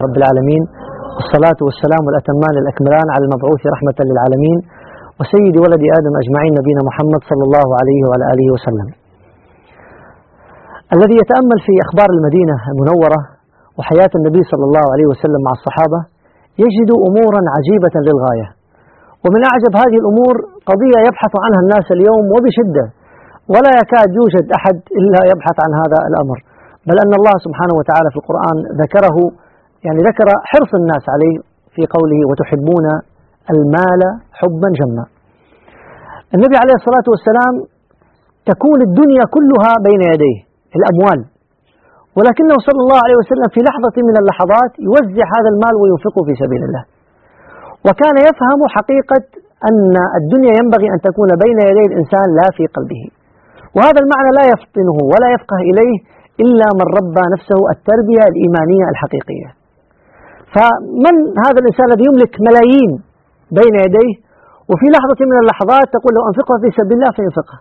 رب العالمين، والصلاة والسلام الأتمان الأكملان على المبعوث رحمة للعالمين وسيد ولد آدم أجمعين نبينا محمد صلى الله عليه وعلى آله وسلم. الذي يتأمل في أخبار المدينة المنورة وحياة النبي صلى الله عليه وسلم مع الصحابة يجد أمورا عجيبة للغاية. ومن أعجب هذه الأمور قضية يبحث عنها الناس اليوم وبشدة، ولا يكاد يوجد أحد إلا يبحث عن هذا الأمر، بل أن الله سبحانه وتعالى في القرآن ذكر حرص الناس عليه في قوله: وتحبون المال حبا جما. النبي عليه الصلاة والسلام تكون الدنيا كلها بين يديه، الأموال، ولكنه صلى الله عليه وسلم في لحظة من اللحظات يوزع هذا المال وينفقه في سبيل الله. وكان يفهم حقيقة أن الدنيا ينبغي أن تكون بين يدي الإنسان لا في قلبه، وهذا المعنى لا يفطنه ولا يفقه إليه إلا من ربى نفسه التربية الإيمانية الحقيقية. فمن هذا الإنسان الذي يملك ملايين بين يديه وفي لحظة من اللحظات تقول له أنفقها في سبيل الله فينفقها،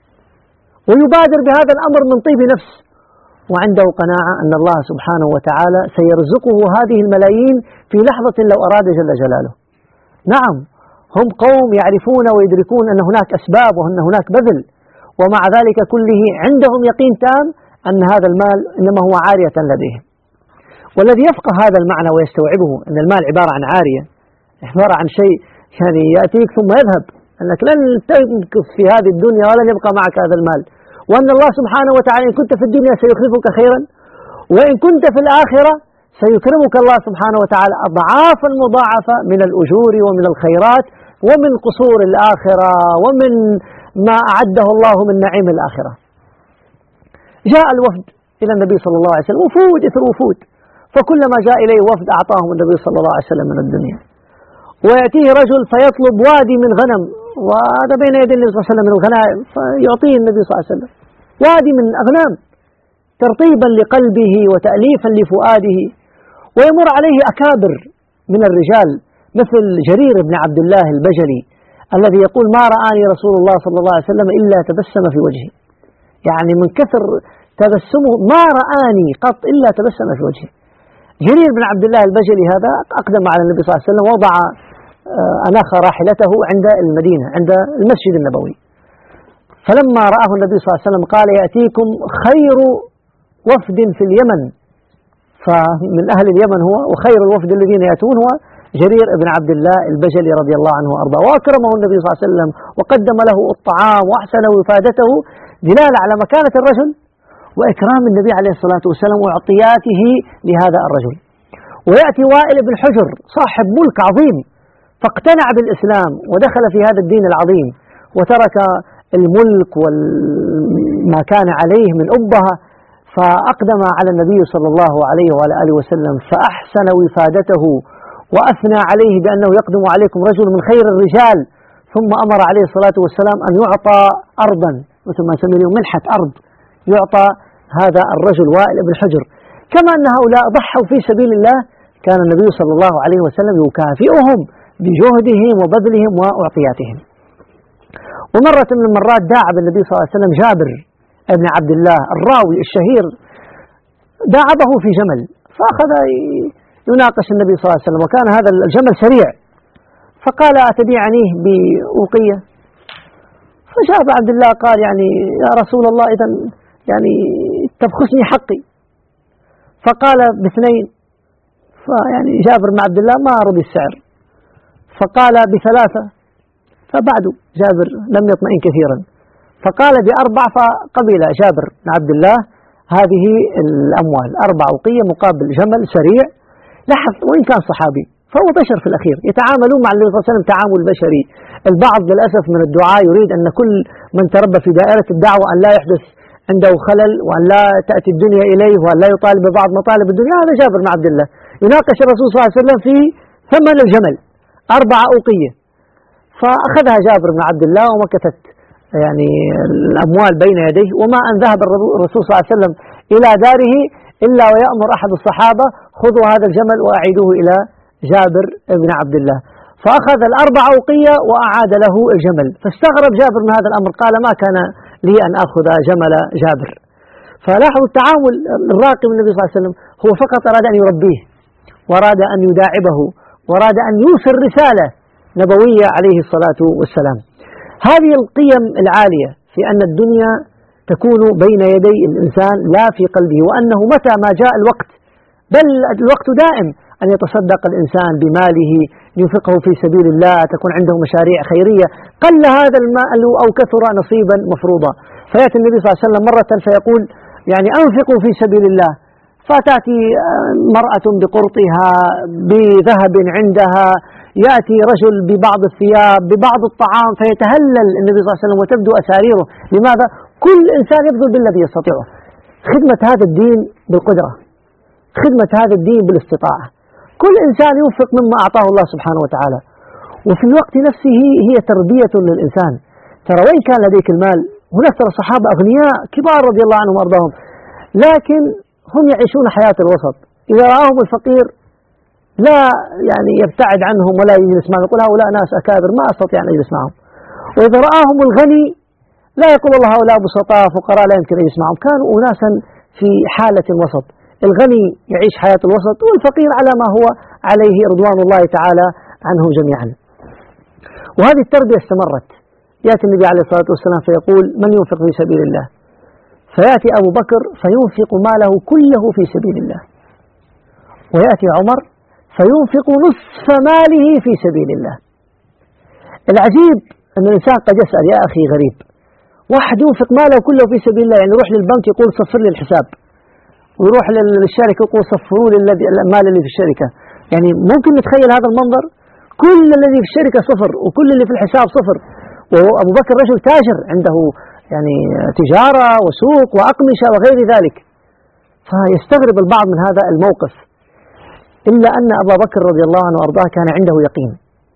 ويبادر بهذا الأمر من طيب نفس، وعنده قناعة أن الله سبحانه وتعالى سيرزقه هذه الملايين في لحظة لو أراد جل جلاله. نعم، هم قوم يعرفون ويدركون أن هناك أسباب وأن هناك بذل، ومع ذلك كله عندهم يقين تام أن هذا المال إنما هو عارية لديهم. والذي يفقه هذا المعنى ويستوعبه أن المال عبارة عن عارية، عبارة عن شيء يأتيك ثم يذهب، أنك لن تمكث في هذه الدنيا ولن يبقى معك هذا المال، وأن الله سبحانه وتعالى إن كنت في الدنيا سيخلفك خيرا، وإن كنت في الآخرة سيكرمك الله سبحانه وتعالى أضعافا مضاعفة من الأجور ومن الخيرات ومن قصور الآخرة ومن ما أعده الله من نعيم الآخرة. جاء الوفد إلى النبي صلى الله عليه وسلم، وفود إثر وفود، فكلما جاء إليه وفد أعطاهم النبي صلى الله عليه وسلم من الدنيا. ويأتيه رجل فيطلب وادي من غنم، وهذا بين يدي النبي صلى الله عليه وسلم من الغنائم، فيعطيه النبي صلى الله عليه وسلم وادي من أغنام ترطيبا لقلبه وتأليفا لفؤاده. ويمر عليه أكابر من الرجال مثل جرير بن عبد الله البجلي الذي يقول: ما رآني رسول الله صلى الله عليه وسلم إلا تبسم في وجهي، يعني من كثر تبسمه ما رآني قط إلا تبسم في وجهي. جرير بن عبد الله البجلي هذا أقدم على النبي صلى الله عليه وسلم، وضع أناخ راحلته عند المدينة عند المسجد النبوي، فلما رآه النبي صلى الله عليه وسلم قال: يأتيكم خير وفد في اليمن، فمن أهل اليمن هو، وخير الوفد الذين يأتون هو جرير بن عبد الله البجلي رضي الله عنه وأرضاه. وأكرمه النبي صلى الله عليه وسلم وقدم له الطعام وأحسن وفادته، دلالة على مكانة الرجل وإكرام النبي عليه الصلاة والسلام وعطياته لهذا الرجل. ويأتي وائل بن حجر صاحب ملك عظيم، فاقتنع بالإسلام ودخل في هذا الدين العظيم، وترك الملك وما كان عليه من أبهة، فأقدم على النبي صلى الله عليه وعلى آله وسلم فأحسن وفادته وأثنى عليه بأنه يقدم عليكم رجل من خير الرجال، ثم أمر عليه الصلاة والسلام أن يعطى أرضا، مثل ما نسميه منحة أرض، يعطى هذا الرجل وائل بن حجر. كما أن هؤلاء ضحوا في سبيل الله، كان النبي صلى الله عليه وسلم يكافئهم بجهدهم وبذلهم وأعطياتهم. ومرة من المرات داعب بالنبي صلى الله عليه وسلم جابر ابن عبد الله الراوي الشهير، داعبه في جمل، فأخذ يناقش النبي صلى الله عليه وسلم، وكان هذا الجمل سريع، فقال: أتبيعنيه بأوقية؟ فجاب عبد الله قال: يعني يا رسول الله إذن يعني تبخسني حقي. فقال: باثنين. فيعني جابر بن عبد الله ما رضي السعر، فقال: بثلاثة. فبعد جابر لم يطمئن كثيرا، فقال: بأربع. فقبل جابر بن عبد الله هذه الأموال، 4 أوقية مقابل جمل سريع. لاحظ، وإن كان صحابي فهو بشر في الأخير، يتعاملون مع النبي صلى الله عليه وسلم تعامل بشري. البعض للأسف من الدعاة يريد أن كل من تربى في دائرة الدعوة أن لا يحدث عنده خلل، وأن لا تأتي الدنيا إليه، وأن لا يطالب ببعض مطالب الدنيا. هذا جابر بن عبد الله يناقش الرسول صلى الله عليه وسلم في ثمن الجمل 4 أوقية، فأخذها جابر بن عبد الله ومكثت يعني الأموال بين يديه، وما أن ذهب الرسول صلى الله عليه وسلم إلى داره إلا ويأمر أحد الصحابة: خذوا هذا الجمل وأعيدوه إلى جابر بن عبد الله. فأخذ 4 أوقية وأعاد له الجمل، فاستغرب جابر من هذا الأمر، قال: ما كان لي أن أخذ جمل جابر. فلاحظوا التعامل الراقي من النبي صلى الله عليه وسلم، هو فقط أراد أن يربيه وأراد أن يداعبه وأراد أن يوصل رسالة نبوية عليه الصلاة والسلام. هذه القيم العالية في أن الدنيا تكون بين يدي الإنسان لا في قلبه، وأنه متى ما جاء الوقت، بل الوقت دائم، أن يتصدق الإنسان بماله ينفقه في سبيل الله، تكون عنده مشاريع خيرية، قل هذا المال أو كثر نصيبا مفروضا. فيأتي النبي صلى الله عليه وسلم مرة فيقول يعني أنفقوا في سبيل الله، فتأتي مرأة بقرطها بذهب عندها، يأتي رجل ببعض الثياب ببعض الطعام، فيتهلل النبي صلى الله عليه وسلم وتبدو أساريره. لماذا؟ كل إنسان يبذل بالذي يستطيعه، خدمة هذا الدين بالقدرة، خدمة هذا الدين بالاستطاعة، كل إنسان ينفق مما أعطاه الله سبحانه وتعالى. وفي الوقت نفسه هي تربية للإنسان. ترى وين كان لديك المال، هناك ترى صحابة أغنياء كبار رضي الله عنهم وأرضاهم، لكن هم يعيشون حياة الوسط. إذا رآهم الفقير لا يعني يبتعد عنهم ولا يجلس معهم، يقول هؤلاء ناس أكابر ما أستطيع أن أجلس معهم. وإذا رآهم الغني لا يقول الله هؤلاء بسطاء فقراء لا يمكن أن أجلس معهم. كانوا أناسا في حالة الوسط، الغني يعيش حياة الوسط والفقير على ما هو عليه رضوان الله تعالى عنهم جميعا. وهذه التربية استمرت. يأتي النبي عليه الصلاة والسلام فيقول من ينفق في سبيل الله، فيأتي أبو بكر فينفق ماله كله في سبيل الله، ويأتي عمر فينفق نصف ماله في سبيل الله. العجيب أن الإنسان قد يسأل يا أخي غريب، واحد ينفق ماله كله في سبيل الله، يعني يروح للبنك يقول صفر لي الحساب، ويروح للشركة يقول صفروا لي المال اللي في الشركة. يعني ممكن نتخيل هذا المنظر، كل الذي في الشركة صفر وكل اللي في الحساب صفر. وأبو بكر رجل تاجر عنده يعني تجارة وسوق وأقمشة وغير ذلك، فيستغرب البعض من هذا الموقف. إلا أن أبا بكر رضي الله عنه وأرضاه كان عنده يقين،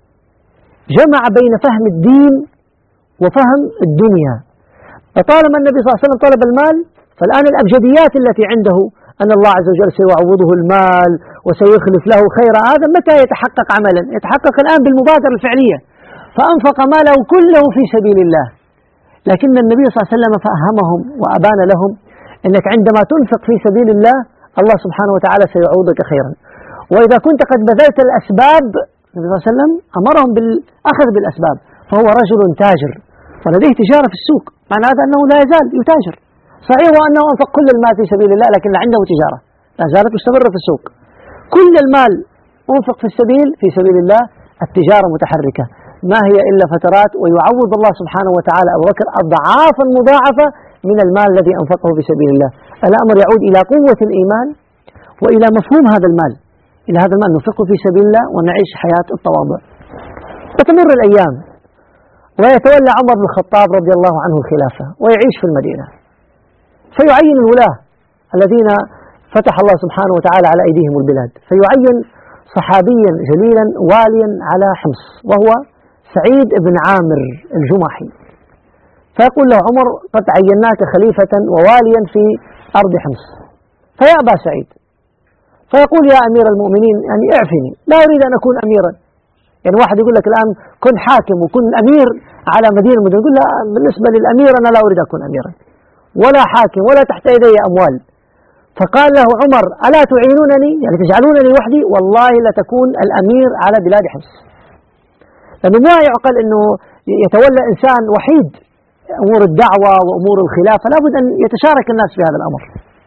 جمع بين فهم الدين وفهم الدنيا. فطالما النبي صلى الله عليه وسلم طلب المال، فالآن الأبجديات التي عنده أن الله عز وجل سيعوضه المال وسيخلف له خيرا، هذا متى يتحقق عملا؟ يتحقق الآن بالمبادرة الفعلية. فأنفق ماله كله في سبيل الله. لكن النبي صلى الله عليه وسلم فأهمهم وأبان لهم أنك عندما تنفق في سبيل الله، الله سبحانه وتعالى سيعوضك خيرا. وإذا كنت قد بذلت الأسباب، النبي صلى الله عليه وسلم أمرهم بالأخذ بالأسباب. فهو رجل تاجر ولديه تجارة في السوق، معنى هذا أنه لا يزال يتاجر. صحيح وأنه أنفق كل المال في سبيل الله، لكن عنده تجارة لا زالت مستمرة في السوق. كل المال أنفق في سبيل الله، التجارة متحركة ما هي إلا فترات، ويعوض الله سبحانه وتعالى أبو بكر أضعافا مضاعفة من المال الذي أنفقه في سبيل الله. الأمر يعود إلى قوة الإيمان وإلى مفهوم هذا المال، إلى هذا المال ننفقه في سبيل الله ونعيش حياة التواضع. وتمر الأيام ويتولى عمر بن الخطاب رضي الله عنه الخلافة ويعيش في المدينة، فيعين الولاة الذين فتح الله سبحانه وتعالى على أيديهم البلاد، فيعين صحابيا جليلا واليا على حمص وهو سعيد بن عامر الجمحي. فيقول له عمر قد عيناك خليفة وواليا في أرض حمص. فيأبى سعيد، فيقول يا أمير المؤمنين يعني اعفني، لا أريد أن أكون أميرا. يعني واحد يقول لك الآن كن حاكم وكن أمير على مدينة مدن، يقول لا بالنسبة للأمير أنا لا أريد أن أكون أميرا ولا حاكم ولا تحت يدي أموال. فقال له عمر ألا تعينونني، يعني تجعلونني وحدي؟ والله لتكون الأمير على بلاد حمص. لأنه ما يعقل أنه يتولى إنسان وحيد أمور الدعوة وأمور الخلافة، لابد أن يتشارك الناس في هذا الأمر.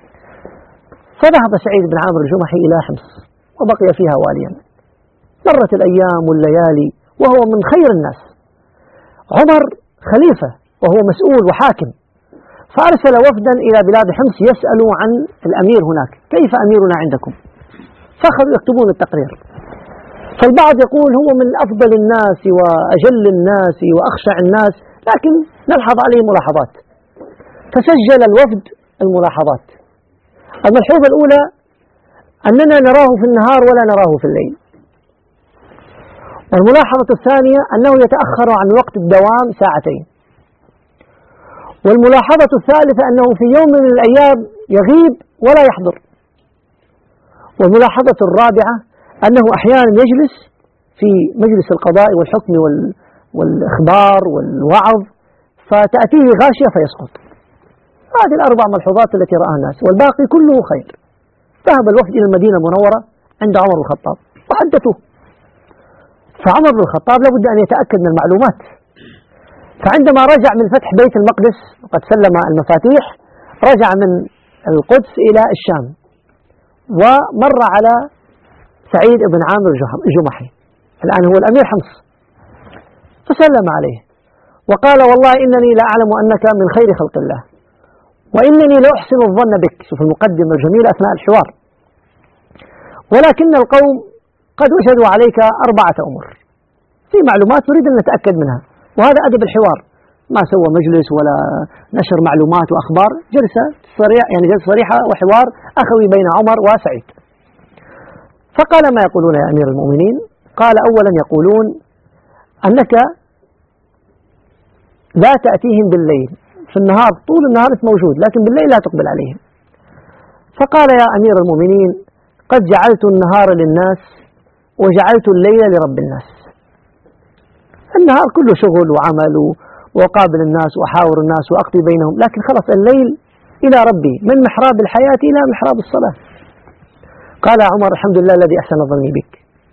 فذهب سعيد بن عامر الجمحي إلى حمص وبقي فيها واليا. مرت الأيام والليالي وهو من خير الناس. عمر خليفة وهو مسؤول وحاكم، فأرسل وفدا إلى بلاد حمص يسألوا عن الأمير هناك، كيف أميرنا عندكم؟ فأخذوا يكتبون التقرير. فالبعض يقول هو من أفضل الناس وأجل الناس وأخشع الناس، لكن نلحظ عليه ملاحظات. فسجل الوفد الملاحظات. الملحوظة الأولى أننا نراه في النهار ولا نراه في الليل. والملاحظة الثانية أنه يتأخر عن وقت الدوام ساعتين. والملاحظة الثالثة أنه في يوم من الأيام يغيب ولا يحضر. والملاحظة الرابعة أنه أحيانا يجلس في مجلس القضاء والحكم والإخبار والوعظ فتأتيه غاشية فيسقط. هذه الأربع ملحوظات التي رآها الناس، والباقي كله خير. ذهب الوفد إلى المدينة المنورة عند عمر بن الخطاب وحدثوه. فعمر بن الخطاب لابد أن يتأكد من المعلومات. فعندما رجع من فتح بيت المقدس وقد سلم المفاتيح، رجع من القدس إلى الشام ومر على سعيد بن عامر الجمحي، الآن هو الأمير حمص، فسلم عليه وقال: والله إنني لا أعلم أنك من خير خلق الله، وإنني لأحسن الظن بك. شوف المقدمة الجميلة أثناء الحوار. ولكن القوم قد وجدوا عليك 4 أمور، في معلومات نريد أن نتأكد منها، وهذا أدب الحوار، ما سوى مجلس ولا نشر معلومات وأخبار، جلسة صريحة وحوار أخوي بين عمر وسعيد. فقال: ما يقولون يا أمير المؤمنين؟ قال: أولا يقولون أنك لا تأتيهم بالليل، في النهار طول النهار موجود لكن بالليل لا تقبل عليهم. فقال: يا أمير المؤمنين، قد جعلت النهار للناس وجعلت الليل لرب الناس. النهار كله شغل وعمل وقابل الناس وأحاور الناس وأقضي بينهم، لكن خلص الليل إلى ربي، من محراب الحياة إلى محراب الصلاة. قال عمر: الحمد لله الذي أحسن ظني بك.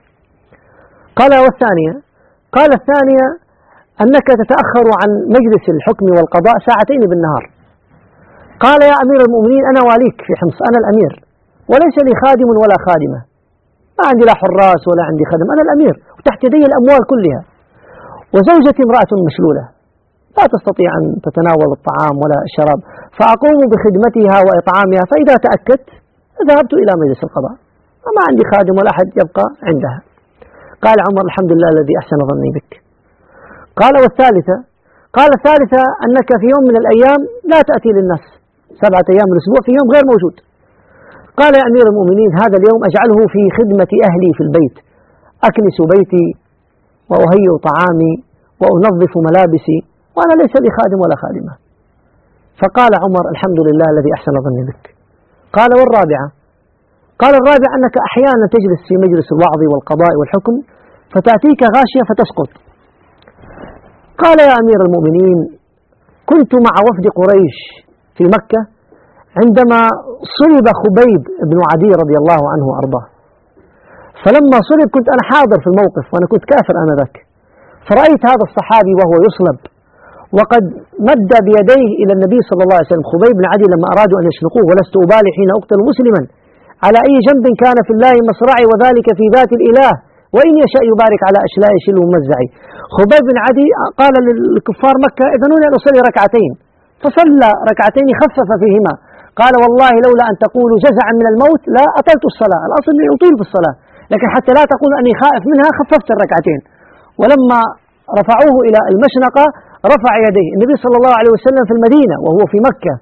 قال: والثانية؟ قال: الثانية أنك تتأخر عن مجلس الحكم والقضاء 2 ساعة بالنهار. قال: يا أمير المؤمنين، أنا واليك في حمص، أنا الأمير وليس لي خادم ولا خادمة، ما عندي لا حراس ولا عندي خدم، أنا الأمير وتحت يدي الأموال كلها، وزوجتي امرأة مشلولة لا تستطيع أن تتناول الطعام ولا الشراب، فأقوم بخدمتها وإطعامها، فإذا تأكدت ذهبت إلى مجلس القضاء، وما عندي خادم ولا أحد يبقى عندها. قال عمر: الحمد لله الذي أحسن ظني بك. قال: والثالثة؟ قال: الثالثة أنك في يوم من الأيام لا تأتي للناس، 7 أيام من الأسبوع في يوم غير موجود. قال: يا أمير المؤمنين، هذا اليوم أجعله في خدمة أهلي في البيت، أكنس بيتي وأهيئ طعامي وأنظف ملابسي، وأنا ليس لي خادم ولا خادمة. فقال عمر: الحمد لله الذي أحسن ظني بك. قال: والرابعة؟ قال: الرابعة أنك أحيانا تجلس في مجلس الوعظ والقضاء والحكم فتأتيك غاشية فتسقط. قال: يا أمير المؤمنين، كنت مع وفد قريش في مكة عندما صلب خبيب بن عدي رضي الله عنه وأرضاه، فلما صلب كنت أنا حاضر في الموقف وأنا كنت كافر آنذاك، فرأيت هذا الصحابي وهو يصلب وقد مد بيديه إلى النبي صلى الله عليه وسلم. خبيب بن عدي لما أرادوا أن يشنقوه: ولست أبالي حين أقتل مسلما على أي جنب كان في الله مصرعي وذلك في ذات الإله وإن يشاء يبارك على أشلاء شل ممزعي. خبيب بن عدي قال للكفار مكة: إذنوني أن أصلي 2 ركعتين، فصلى 2 ركعتين خفف فيهما، قال: والله لولا أن تقولوا جزعا من الموت لا أطلت الصلاة، الأصل أني أطيل في الصلاة، لكن حتى لا تقول أني خائف منها خففت 2 ركعتين. ولما رفعوه إلى المشنقة رفع يديه النبي صلى الله عليه وسلم في المدينة وهو في مكة،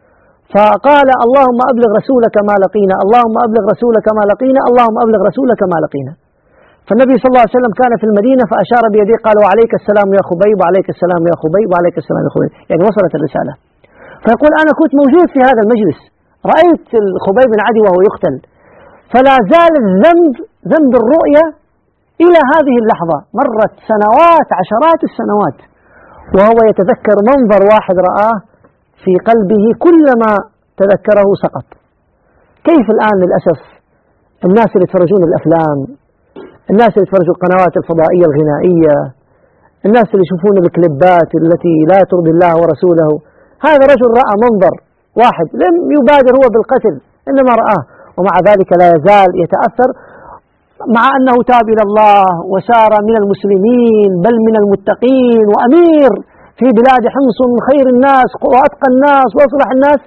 فقال: اللهم أبلغ رسولك ما لقينا، اللهم أبلغ رسولك ما لقينا، اللهم أبلغ رسولك ما لقينا. فالنبي صلى الله عليه وسلم كان في المدينة فأشار بيديه قال: وعليك السلام يا خبيب، وعليك السلام يا خبيب، وعليك السلام يا خبيب، يعني وصلت الرسالة. فيقول: أنا كنت موجود في هذا المجلس، رأيت خبيب بن عدي وهو يقتل، فلا زال الذنب، ذنب الرؤية إلى هذه اللحظة، مرت سنوات، 10 السنوات، وهو يتذكر منظر واحد رآه في قلبه كلما تذكره سقط. كيف الآن للأسف الناس اللي يتفرجون الأفلام، الناس اللي يتفرجوا القنوات الفضائية الغنائية، الناس اللي يشوفون الكليبات التي لا ترضي الله ورسوله، هذا رجل رأى منظر واحد لم يبادر هو بالقتل إنما رآه، ومع ذلك لا يزال يتأثر، مع أنه تاب إلى الله وسار من المسلمين بل من المتقين وأمير في بلاد حمص من خير الناس وأتقى الناس وأصلح الناس،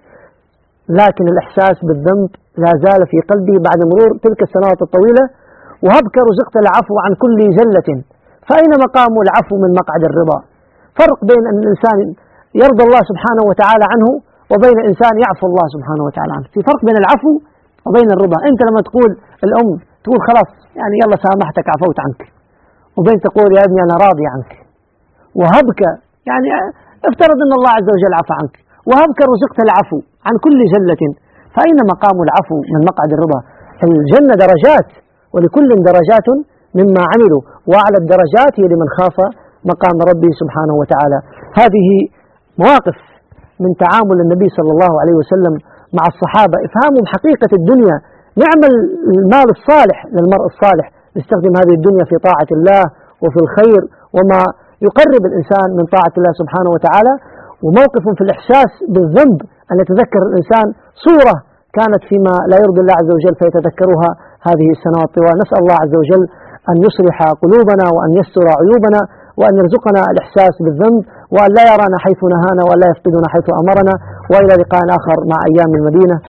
لكن الإحساس بالذنب لا زال في قلبه بعد مرور تلك السنوات الطويلة. وهبك رزقت العفو عن كل زلة، فأين مقام العفو من مقعد الرضا؟ فرق بين أن الإنسان يرضى الله سبحانه وتعالى عنه وبين إنسان يعفو الله سبحانه وتعالى عنه، في فرق بين العفو وبين الرضا. أنت لما تقول الأم تقول خلاص يعني يلا سامحتك عفوت عنك، وبين تقول يا ابني أنا راضي عنك. وهبك يعني افترض أن الله عز وجل عفى عنك، وهبك رزقت العفو عن كل زلة، فأين مقام العفو من مقعد الرضا؟ الجنة درجات ولكل درجات مما عملوا، وأعلى الدرجات هي لمن خاف مقام ربه سبحانه وتعالى. هذه مواقف من تعامل النبي صلى الله عليه وسلم مع الصحابة، إفهامهم حقيقة الدنيا نعم المال الصالح للمرء الصالح يستخدم هذه الدنيا في طاعة الله وفي الخير وما يقرب الإنسان من طاعة الله سبحانه وتعالى. وموقف في الإحساس بالذنب، أن يتذكر الإنسان صورة كانت فيما لا يرضي الله عز وجل فيتذكرها هذه السنوات الطوال. نسأل الله عز وجل أن يصلح قلوبنا وأن يستر عيوبنا وأن يرزقنا الإحساس بالذنب وأن لا يرانا حيث نهانا وأن لا يفقدنا حيث أمرنا. وإلى لقاء آخر مع أيام المدينة.